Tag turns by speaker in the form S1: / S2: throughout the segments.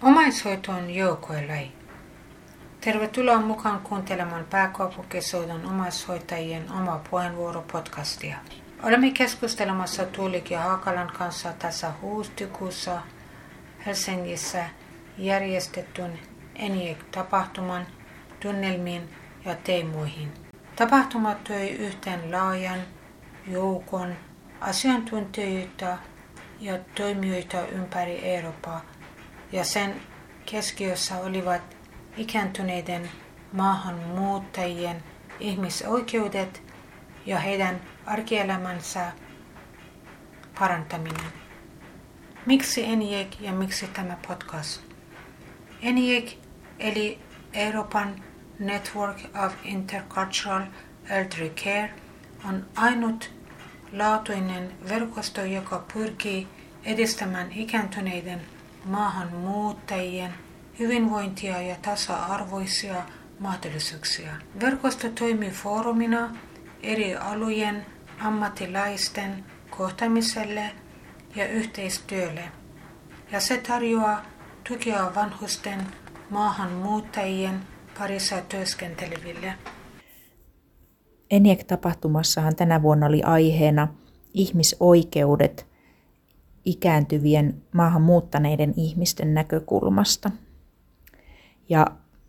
S1: Omaishoito on joukkuelaji. Tervetuloa mukaan kuuntelemaan Pääkaupunkiseudun omaishoitajien oma puheenvuoro-podcastia. Olemme keskustelemassa Tuulik ja Haakalan kanssa tässä huhtikuussa Helsingissä järjestetyn ENIAC-tapahtuman tunnelmiin ja teemoihin. Tapahtuma toi yhteen laajan joukon asiantuntijoita ja toimijoita ympäri Eurooppaa, ja sen keskiössä olivat ikääntyneiden maahanmuuttajien ihmisoikeudet ja heidän arkielämänsä parantaminen. Miksi ENIAC ja miksi tämä podcast? ENIAC eli Euroopan Network of Intercultural Elderly Care on ainutlaatuinen verkosto, joka pyrkii edistämään ikääntyneiden maahanmuuttajien hyvinvointia ja tasa-arvoisia mahdollisuuksia. Verkosto toimii foorumina eri alueen ammattilaisten kohtaamiselle ja yhteistyölle, ja se tarjoaa tukea vanhusten maahanmuuttajien parissa työskenteleville.
S2: ENIAC-tapahtumassahan tänä vuonna oli aiheena ihmisoikeudet ikääntyvien maahanmuuttaneiden ihmisten näkökulmasta. Ja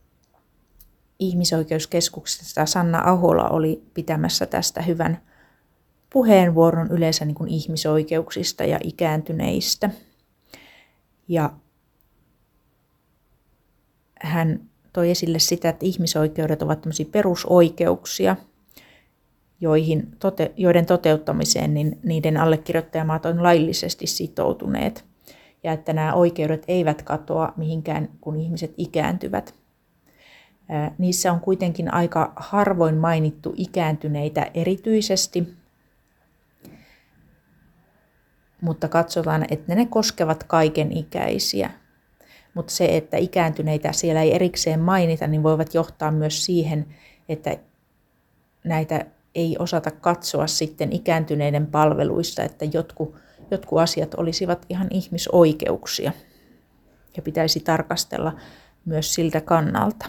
S2: ihmisoikeuskeskuksesta Sanna Ahola oli pitämässä tästä hyvän puheenvuoron yleensä niin kuin ihmisoikeuksista ja ikääntyneistä. Ja hän toi esille sitä, että ihmisoikeudet ovat tämmöisiä perusoikeuksia, joiden toteuttamiseen niin niiden allekirjoittajamaat on laillisesti sitoutuneet, ja että nämä oikeudet eivät katoa mihinkään, kun ihmiset ikääntyvät. Niissä on kuitenkin aika harvoin mainittu ikääntyneitä erityisesti, mutta katsotaan, että ne koskevat kaikenikäisiä. Mutta se, että ikääntyneitä siellä ei erikseen mainita, niin voivat johtaa myös siihen, että näitä ei osata katsoa sitten ikääntyneiden palveluista, että jotkut asiat olisivat ihan ihmisoikeuksia ja pitäisi tarkastella myös siltä kannalta.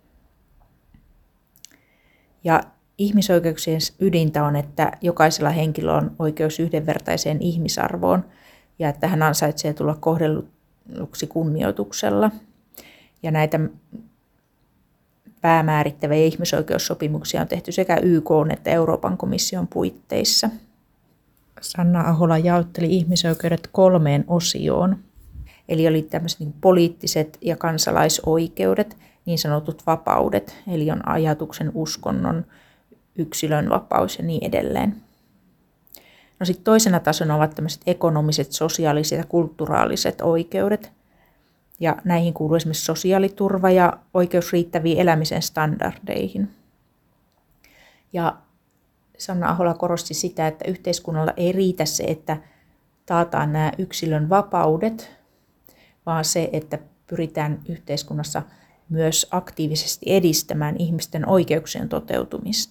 S2: Ja ihmisoikeuksien ydintä on, että jokaisella henkilöllä on oikeus yhdenvertaiseen ihmisarvoon ja että hän ansaitsee tulla kohdelluksi kunnioituksella. Ja näitä päämäärittäviä ihmisoikeussopimuksia on tehty sekä YK:n että Euroopan komission puitteissa. Sanna Ahola jaotteli ihmisoikeudet 3 osioon. Eli oli tämmöiset niin poliittiset ja kansalaisoikeudet, niin sanotut vapaudet, eli on ajatuksen, uskonnon, yksilön vapaus ja niin edelleen. No sitten toisena tasona ovat tämmöiset ekonomiset, sosiaaliset ja kulttuuraaliset oikeudet. Ja näihin kuuluu esimerkiksi sosiaaliturva ja oikeus riittäviin elämisen standardeihin. Ja Sanna Ahola korosti sitä, että yhteiskunnalla ei riitä se, että taataan nämä yksilön vapaudet, vaan se, että pyritään yhteiskunnassa myös aktiivisesti edistämään ihmisten oikeuksien toteutumista.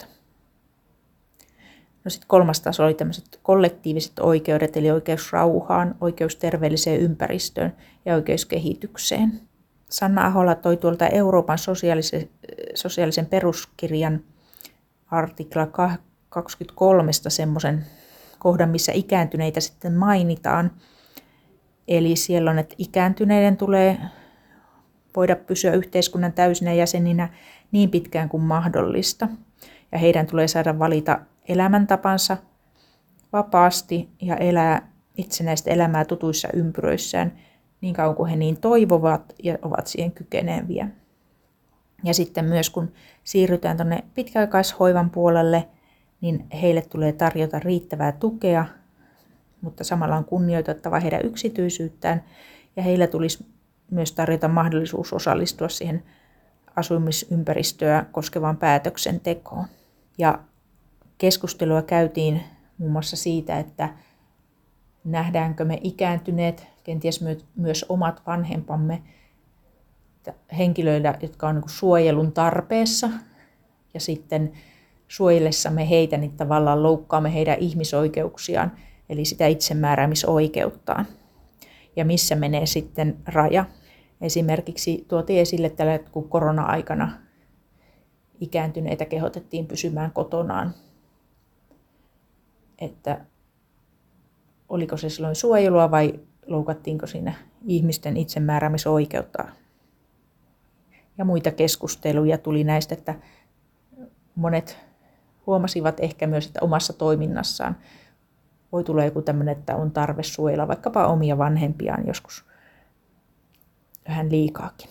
S2: No sitten 3. taso oli tämmöiset kollektiiviset oikeudet, eli oikeus rauhaan, oikeus terveelliseen ympäristöön ja oikeus kehitykseen. Sanna Ahola toi tuolta Euroopan sosiaalisen peruskirjan artikla 23 semmoisen kohdan, missä ikääntyneitä sitten mainitaan. Eli siellä on, että ikääntyneiden tulee voida pysyä yhteiskunnan täysinä jäseninä niin pitkään kuin mahdollista. Ja heidän tulee saada valita elämäntapansa vapaasti ja elää itsenäistä elämää tutuissa ympyröissään niin kauan kuin he niin toivovat ja ovat siihen kykeneviä. Ja sitten myös kun siirrytään tuonne pitkäaikaishoivan puolelle, niin heille tulee tarjota riittävää tukea, mutta samalla on kunnioitettava heidän yksityisyyttään ja heillä tulisi myös tarjota mahdollisuus osallistua siihen asumisympäristöä koskevaan päätöksentekoon. Ja keskustelua käytiin muun muassa siitä, että nähdäänkö me ikääntyneet, kenties myös omat vanhempamme henkilöillä, jotka on suojelun tarpeessa, ja sitten suojellessamme heitä, niin tavallaan loukkaamme heidän ihmisoikeuksiaan, eli sitä itsemääräämisoikeuttaan. Ja missä menee sitten raja. Esimerkiksi tuotiin esille tällä, kun korona-aikana ikääntyneitä kehotettiin pysymään kotonaan, että oliko se silloin suojelua vai loukattiinko siinä ihmisten itsemääräämisoikeutta. Ja muita keskusteluja tuli näistä, että monet huomasivat ehkä myös, että omassa toiminnassaan voi tulla joku tämmöinen, että on tarve suojella vaikkapa omia vanhempiaan joskus vähän liikaakin.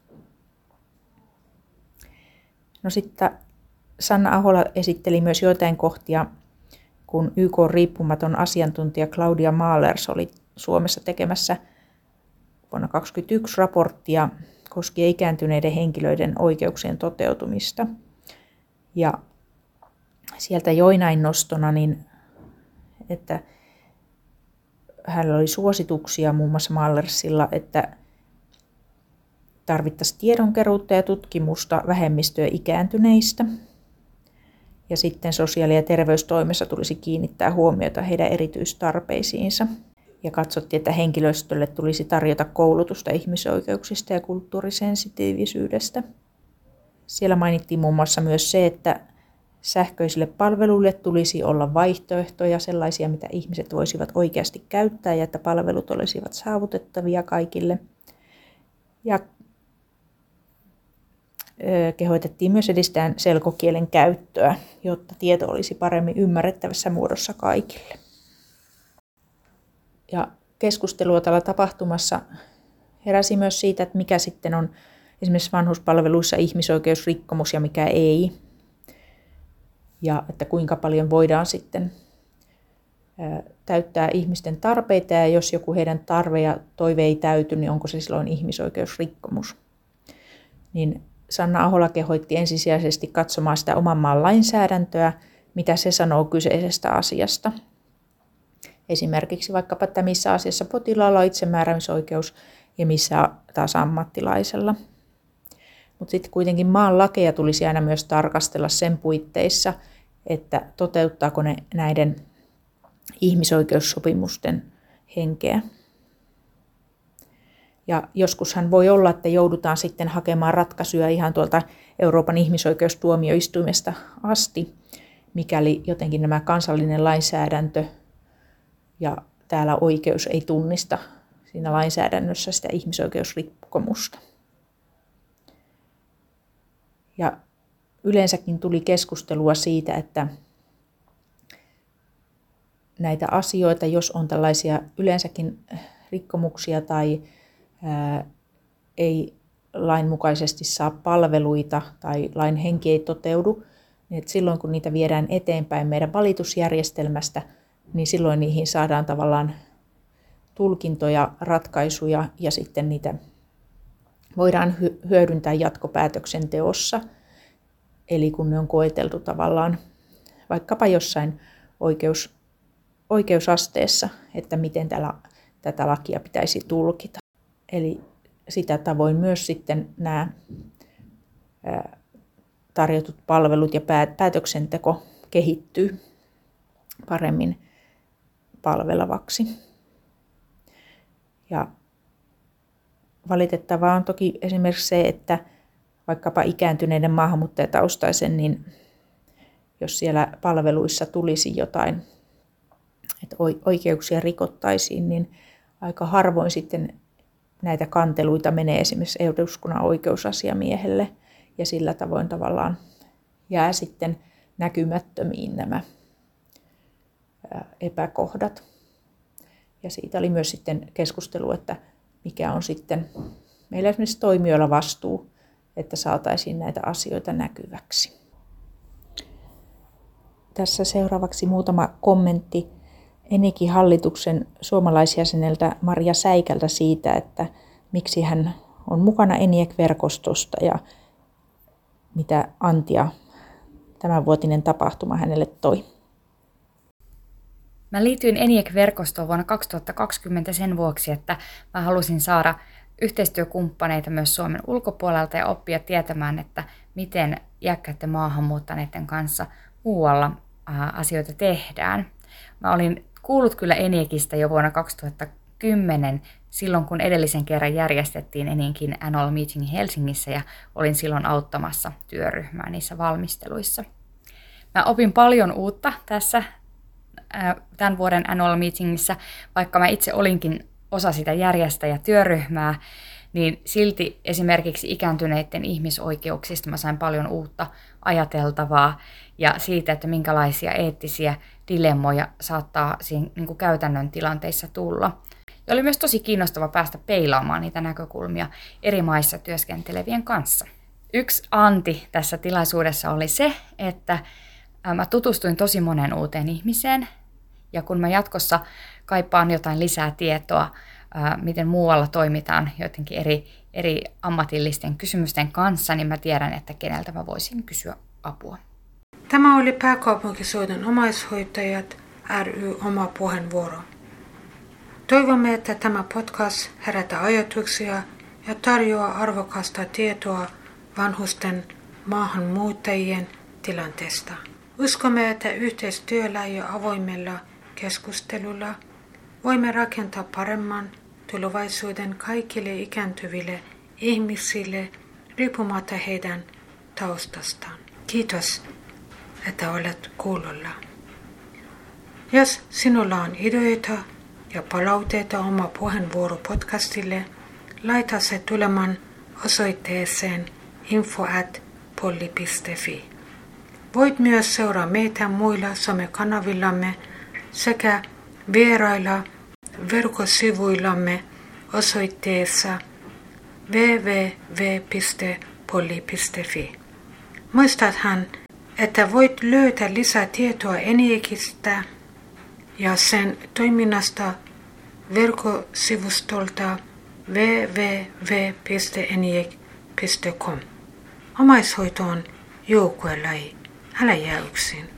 S2: No sitten Sanna Ahola esitteli myös joitain kohtia, kun YK:n riippumaton asiantuntija Claudia Mahlers oli Suomessa tekemässä vuonna 2021 raporttia koskien ikääntyneiden henkilöiden oikeuksien toteutumista. Ja sieltä joinain nostona, niin, että hänellä oli suosituksia muun muassa Mahlersilla, että tarvittaisiin tiedonkeruutta ja tutkimusta vähemmistöä ikääntyneistä. Ja sitten sosiaali- ja terveystoimessa tulisi kiinnittää huomiota heidän erityistarpeisiinsa. Ja katsottiin, että henkilöstölle tulisi tarjota koulutusta ihmisoikeuksista ja kulttuurisensitiivisyydestä. Siellä mainittiin muun muassa myös se, että sähköisille palveluille tulisi olla vaihtoehtoja, sellaisia, mitä ihmiset voisivat oikeasti käyttää ja että palvelut olisivat saavutettavia kaikille. Ja kehotettiin myös edistää selkokielen käyttöä, jotta tieto olisi paremmin ymmärrettävässä muodossa kaikille. Ja keskustelua tällä tapahtumassa heräsi myös siitä, että mikä sitten on esimerkiksi vanhuspalveluissa ihmisoikeusrikkomus ja mikä ei. Ja että kuinka paljon voidaan sitten täyttää ihmisten tarpeita ja jos joku heidän tarve ja toive ei täyty, niin onko se silloin ihmisoikeusrikkomus. Niin Sanna Ahola kehoitti ensisijaisesti katsomaan sitä oman maan lainsäädäntöä, mitä se sanoo kyseisestä asiasta. Esimerkiksi vaikkapa, että missä asiassa potilaalla on itsemääräämisoikeus ja missä taas ammattilaisella. Mutta sitten kuitenkin maan lakeja tulisi aina myös tarkastella sen puitteissa, että toteuttaako ne näiden ihmisoikeussopimusten henkeä. Ja joskushan voi olla, että joudutaan sitten hakemaan ratkaisuja ihan tuolta Euroopan ihmisoikeustuomioistuimesta asti, mikäli jotenkin nämä kansallinen lainsäädäntö ja täällä oikeus ei tunnista siinä lainsäädännössä sitä ihmisoikeusrikkomusta. Ja yleensäkin tuli keskustelua siitä, että näitä asioita, jos on tällaisia yleensäkin rikkomuksia tai ei lainmukaisesti saa palveluita tai lain henki ei toteudu, niin että silloin kun niitä viedään eteenpäin meidän valitusjärjestelmästä, niin silloin niihin saadaan tavallaan tulkintoja, ratkaisuja ja sitten niitä voidaan hyödyntää jatkopäätöksenteossa. Eli kun ne on koeteltu tavallaan vaikkapa jossain oikeusasteessa, että miten tätä lakia pitäisi tulkita. Eli sitä tavoin myös sitten nämä tarjotut palvelut ja päätöksenteko kehittyy paremmin palvelevaksi. Ja valitettavaa on toki esimerkiksi se, että vaikkapa ikääntyneiden maahanmuuttajataustaisen, niin jos siellä palveluissa tulisi jotain, että oikeuksia rikottaisiin, niin aika harvoin sitten näitä kanteluita menee esimerkiksi eduskunnan oikeusasiamiehelle ja sillä tavoin tavallaan jää sitten näkymättömiin nämä epäkohdat. Ja siitä oli myös sitten keskustelu, että mikä on sitten meillä esimerkiksi toimijoilla vastuu, että saataisiin näitä asioita näkyväksi. Tässä seuraavaksi muutama kommentti Enikin hallituksen suomalaisjäseneltä Maria Säikältä siitä, että miksi hän on mukana ENIAC-verkostosta ja mitä antia tämänvuotinen tapahtuma hänelle toi.
S3: Mä liityin ENIAC-verkostoon vuonna 2020 sen vuoksi, että mä halusin saada yhteistyökumppaneita myös Suomen ulkopuolelta ja oppia tietämään, että miten iäkkäiden maahanmuuttaneiden kanssa muualla asioita tehdään. Mä olin kuullut kyllä ENIACista jo vuonna 2010 2010, silloin kun edellisen kerran järjestettiin Eniakin annual meeting Helsingissä ja olin silloin auttamassa työryhmää niissä valmisteluissa. Mä opin paljon uutta tässä tämän vuoden annual meetingissä, vaikka mä itse olinkin osa sitä järjestäjätyöryhmää, niin silti esimerkiksi ikääntyneiden ihmisoikeuksista mä sain paljon uutta ajateltavaa ja siitä, että minkälaisia eettisiä dilemmoja saattaa siinä niin kuin käytännön tilanteissa tulla. Ja oli myös tosi kiinnostava päästä peilaamaan niitä näkökulmia eri maissa työskentelevien kanssa. Yksi anti tässä tilaisuudessa oli se, että mä tutustuin tosi monen uuteen ihmiseen, ja kun mä jatkossa kaipaan jotain lisää tietoa, miten muualla toimitaan jotenkin eri ammatillisten kysymysten kanssa, niin mä tiedän, että keneltä mä voisin kysyä apua.
S1: Tämä oli Pääkaupunkiseudun omaishoitajat ry oma puheenvuoro. Toivomme, että tämä podcast herättää ajatuksia ja tarjoaa arvokasta tietoa vanhusten maahanmuuttajien tilanteesta. Uskomme, että yhteistyöllä ja avoimella keskustelulla voimme rakentaa paremman tulevaisuuden kaikille ikääntyville ihmisille riippumatta heidän taustastaan. Kiitos, että olet kuulolla. Jos sinulla on ideoita ja palautteita oma puheenvuoropodcastille, laita se tulemaan osoitteeseen info@polli.fi. Voit myös seuraa meitä muilla somekanavillamme sekä vierailla verkkosivuillamme osoitteessa www.polli.fi. Muistathan, että voit löytää lisää tietoa Eniakista ja sen toiminnasta verkkosivustolta www.eniak.com. Omaishoito on joukkuelaji. Älä jää yksin.